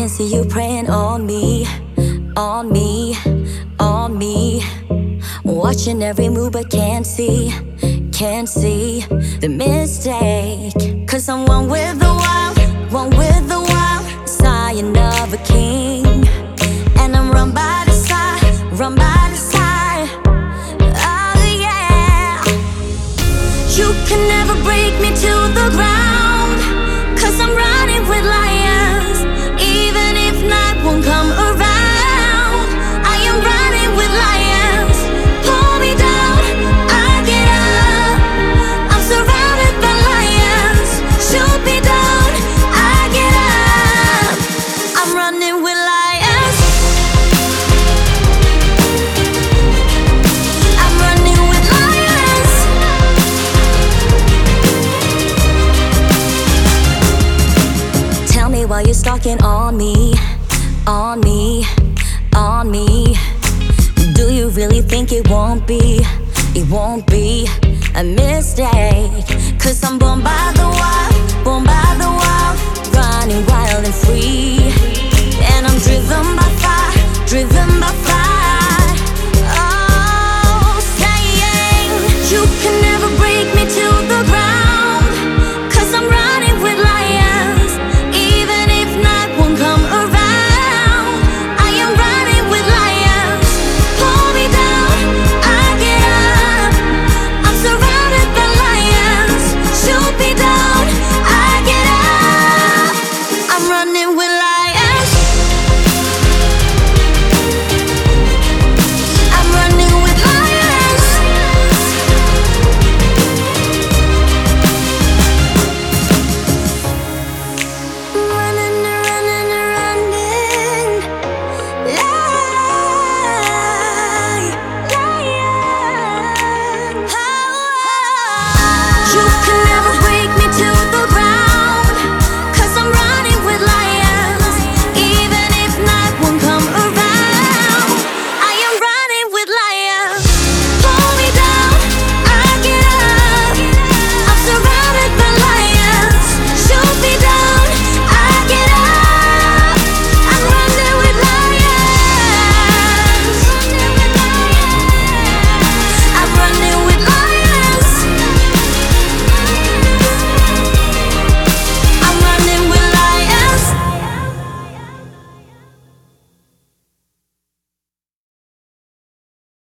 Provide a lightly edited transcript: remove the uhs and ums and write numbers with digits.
can see you praying on me, on me, on me. Watching every move but can't see the mistake. 'Cause I'm one with the wild, one with the wild, scion of a king. And I'm run by the side, run by the side. Oh yeah. You can never break me to the ground, 'cause I'm running with lions. Even if night won't come around, I am running with lions. Pull me down, I get up. I'm surrounded by lions. Shoot me down, I get up. I'm running with lions. I'm running with lions. Tell me why you're stalking on me, on me, on me. Do you really think it won't be a mistake? 'Cause I'm born by the wild, born by the wild, running wild and free. And I'm driven by fire, driven by fire.